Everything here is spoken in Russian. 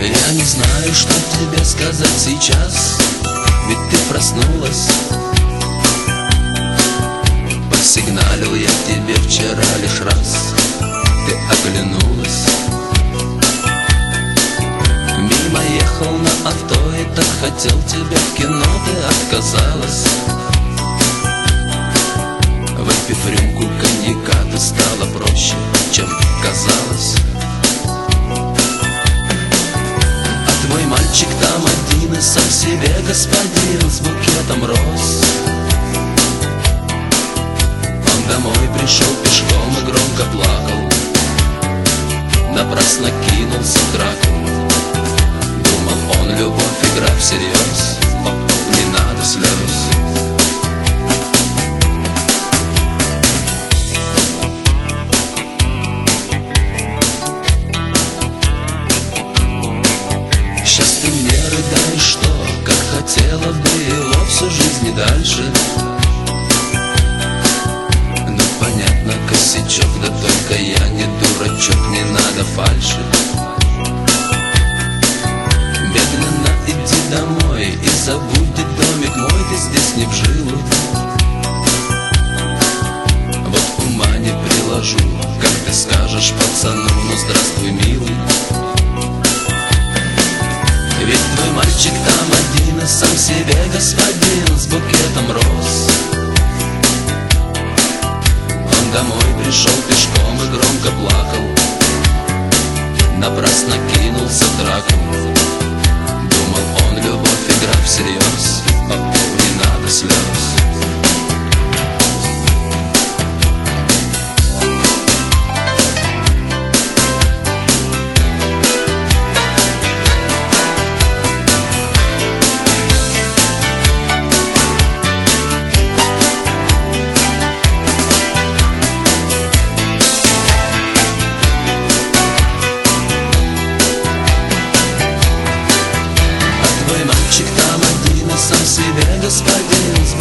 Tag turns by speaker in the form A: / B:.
A: Я не знаю, что тебе сказать сейчас, ведь ты проснулась. Посигналил я тебе вчера лишь раз, ты оглянулась. Мимо ехал на авто и так хотел тебя в кино, ты отказалась. Выпив рюмку коньяка, ты стала проще, чем казалось. А твой мальчик там один и сам себе господин с букетом роз. Он домой пришел пешком и громко плакал, напрасно кинулся в драку. Думал он, любовь игра всерьез, не надо слез. Сейчас ты мне рыдаешь, что, как хотела было всю жизнь и дальше. Ну понятно, косячок, да только я не дурачок, не надо фальши. Медленно иди домой и забудь домик мой, ты здесь не вживу. Вот ума не приложу, как ты скажешь пацану, ну здравствуй, милый. Ведь твой мальчик там один и сам себе господин с букетом роз. Он домой пришел пешком и громко плакал, напрасно кинулся в драку. Думал он, любовь игра всерьез, не надо слез. Мальчик там один и сам себе господин с